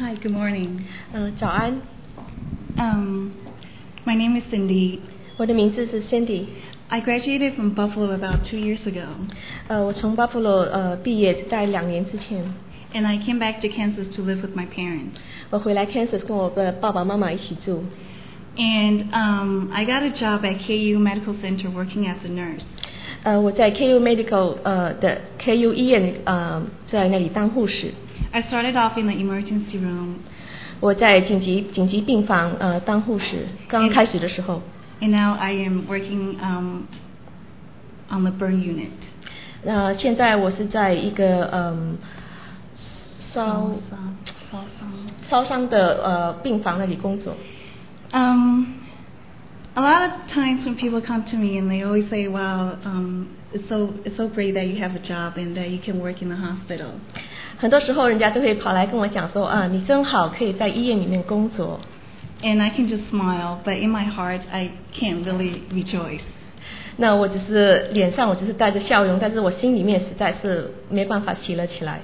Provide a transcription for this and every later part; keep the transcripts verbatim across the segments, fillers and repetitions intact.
Hi, good morning. 嗯，早安。 Um, my name is Cindy. 我的名字是 Cindy。 I graduated from Buffalo about two years ago. 呃，我从 Buffalo 呃毕业在两年之前。 And I came back to Kansas to live with my parents. 我回来 Kansas 跟我的爸爸妈妈一起住。 And um, I got a job at K U Medical Center working as a nurse. 呃，我在 K U Medical 呃的 K U 医院呃在那里当护士。 I started off in the emergency room. 我在紧急紧急病房呃当护士，刚开始的时候。 And now I am working um, on the burn unit. 那现在我是在一个嗯烧烧伤烧伤的呃病房那里工作。 Um, a lot of times when people come to me and they always say, "Wow, um, it's so it's so great that you have a job and that you can work in the hospital." 很多时候人家都会跑来跟我讲说啊，你真好，可以在医院里面工作。 And I can just smile, but in my heart, I can't really rejoice. 那我只是脸上我只是带着笑容，但是我心里面实在是没办法喜乐起来。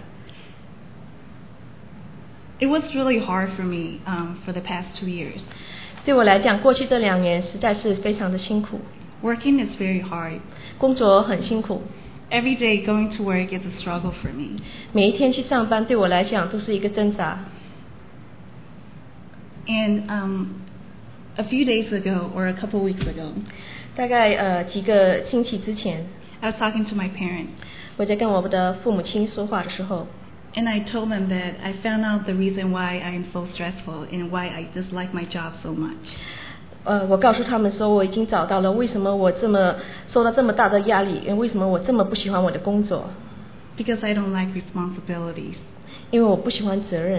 It was really hard for me um, for the past two years. 对我来讲，过去这两年实在是非常的辛苦。 Working is very hard. 工作很辛苦。 Every day going to work is a struggle for me. 每一天去上班对我来讲都是一个挣扎。 And um, a few days ago, or a couple weeks ago, 大概呃几个星期之前 I was talking to my parents. 我在跟我的父母亲说话的时候 And I told them that I found out the reason why I am so stressful and why I dislike my job so much. 呃，我告诉他们说我已经找到了为什么我这么受到这么大的压力，为什么我这么不喜欢我的工作。 Because I don't like responsibilities. 因为我不喜欢责任。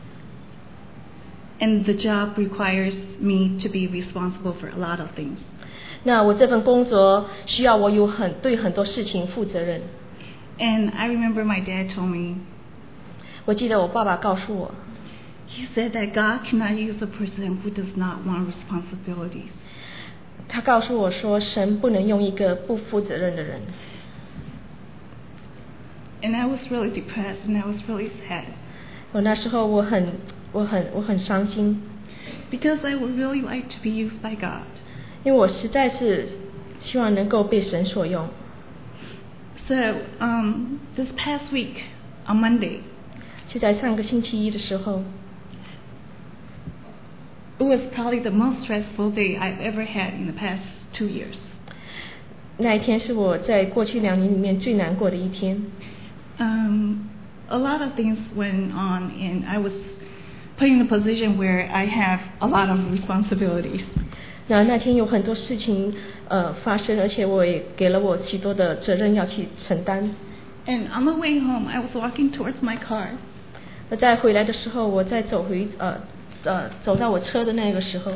And the job requires me to be responsible for a lot of things. 那我这份工作需要我有很对很多事情负责任。 And I remember my dad told me. 我记得我爸爸告诉我。 He said that God cannot use a person who does not want responsibilities. 他告诉我说，神不能用一个不负责任的人。 And I was really depressed and I was really sad. 我那时候我很我很我很伤心。 Because I would really like to be used by God. 因为我实在是希望能够被神所用。 So um, this past week on Monday. 就在上个星期一的时候。 It was probably the most stressful day I've ever had in the past two years. 那一天是我在过去两年里面最难过的一天。 Um, a lot of things went on, and I was put in a position where I have a lot of responsibilities. 那那天有很多事情呃发生，而且我也给了我许多的责任要去承担。 And on the way home, I was walking towards my car. 我在回来的时候，我在走回呃。呃，走到我车的那个时候，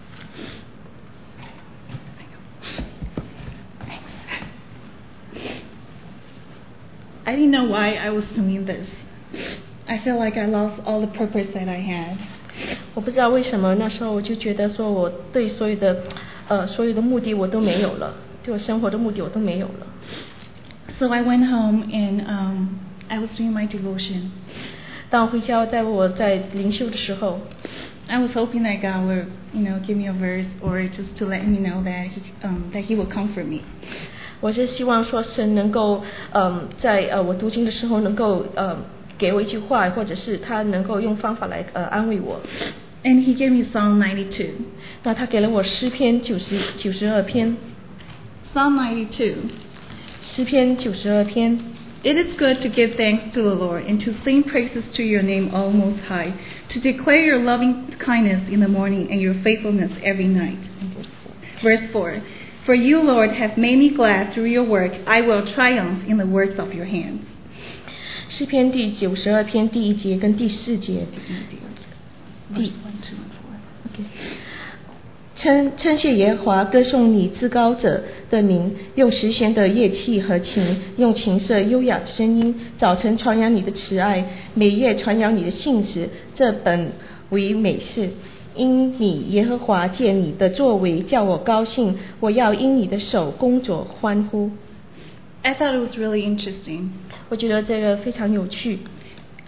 I didn't know why I was doing this. I felt like I lost all the purpose that I had. 我不知道为什么那时候我就觉得说我对所有的呃所有的目的我都没有了，对我生活的目的我都没有了。 So I went home and um, I was doing my devotion. 当我回家，在我在灵修的时候。 I was hoping that God would, you know, give me a verse or just to let me know that He, um, that He would comfort me. 我是希望说神能够，嗯，在呃我读经的时候能够呃给我一句话，或者是他能够用方法来呃安慰我。 And He gave me Psalm ninety-two. 那他给了我诗篇九十九十二篇。 Psalm ninety-two. 诗篇九十二篇。 It is good to give thanks to the Lord and to sing praises to your name, O Most High, to declare your loving kindness in the morning and your faithfulness every night. Verse four. For you, Lord, have made me glad through your work. I will triumph in the works of your hands. 诗篇第九十二篇第一节跟第四节。第 OK。称称谢耶和华，歌颂你至高者的名，用十弦的乐器和琴，用琴瑟优雅的声音。早晨传扬你的慈爱，每夜传扬你的信实，这本为美事。因你耶和华借你的作为叫我高兴，我要因你的手工作欢呼。 I thought it was really interesting. 我觉得这个非常有趣。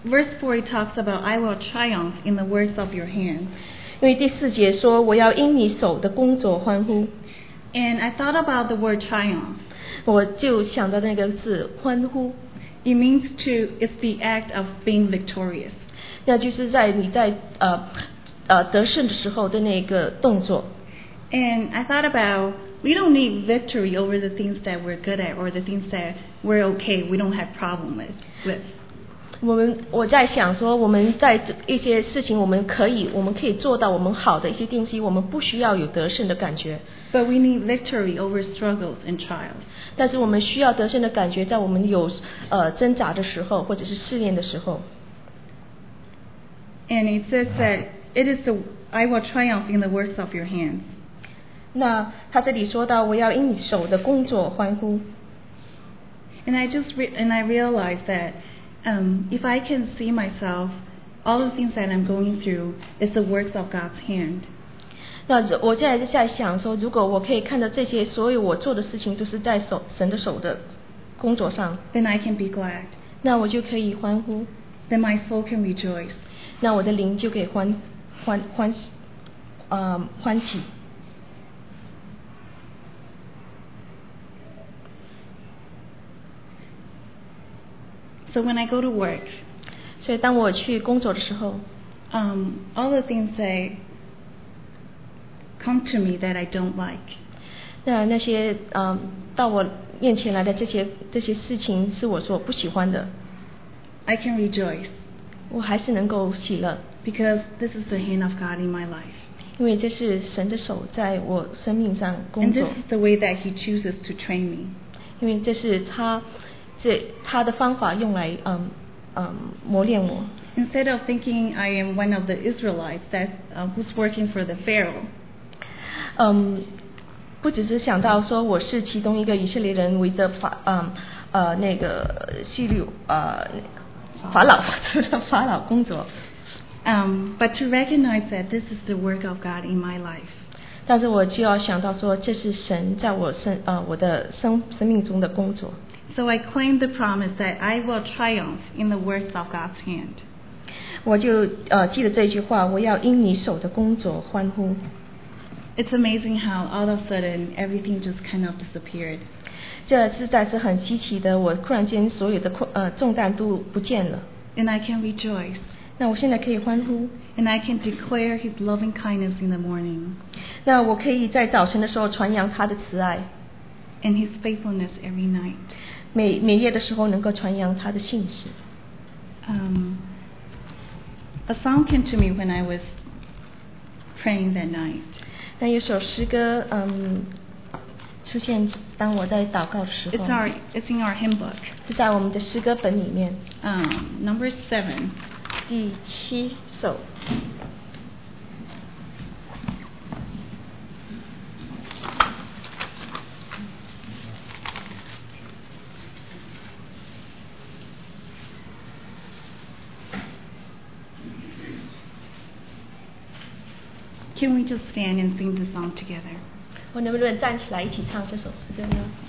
verse four it talks about I will triumph in the works of your hands. 因为第四节说我要因你手的工作欢呼， And I thought about the word triumph. 我就想到那个字欢呼， It means to, it's the act of being victorious. 那就是在你在呃呃得胜的时候的那个动作。 And I thought about, we don't need victory over the things that we're good at or the things that we're okay, we don't have problem with. with. 我们我在想说，我们在一些事情我们可以我们可以做到我们好的一些东西，我们不需要有得胜的感觉。 But we need victory over struggles and trials. 但是我们需要得胜的感觉，在我们有呃挣扎的时候，或者是试炼的时候。 And it says that it is the, I will triumph in the works of your hands. 那他这里说到，我要因你手的工作欢呼。 And I just re- and I realized that um, if I can see myself, all the things that I'm going through is the works of God's hand. 那我现在就在想说，如果我可以看到这些所有我做的事情都是在手神的手的工作上， Then I can be glad. 那我就可以欢呼， Then my soul can rejoice. 那我的灵就可以欢欢欢呃欢喜。 So when I go to work, 所以当我去工作的时候， um, all the things that come to me that I don't like, 那那些嗯到我面前来的这些这些事情是我所不喜欢的， I can rejoice 我还是能够喜乐， because this is the hand of God in my life. 因为这是神的手在我生命上工 And this 作， is the way that He chooses to train me. 因为这是他这他的方法用来嗯嗯磨练我。 Instead of thinking I am one of the Israelites that uh, who's working for the Pharaoh, 嗯，不只是想到说我是其中一个以色列人围着法嗯呃那个希律呃法老法老工作， um, but to recognize that this is the work of God in my life. 但是我就要想到说这是神在我生呃我的生生命中的工作， So I claim the promise that I will triumph in the works of God's hand. 我就呃记得这句话，我要因你手的工作欢呼。 It's amazing how all of a sudden everything just kind of disappeared. 这实在是很稀奇的，我突然间所有的困呃重担都不见了， And I can rejoice. 那我现在可以欢呼， And I can declare His loving kindness in the morning 那我可以在早晨的时候传扬他的慈爱， and His faithfulness every night. 每每夜的时候能够传扬他的信实。 Um, a song came to me when I was praying that night. 那有首诗歌嗯出现当我在祷告的时 It's 候， our it's in our hymn book. 是在我们的诗歌本里面 Um, number seven. 第七首。 Can we just stand and sing the song together? 我能不能站起来一起唱这首诗歌呢？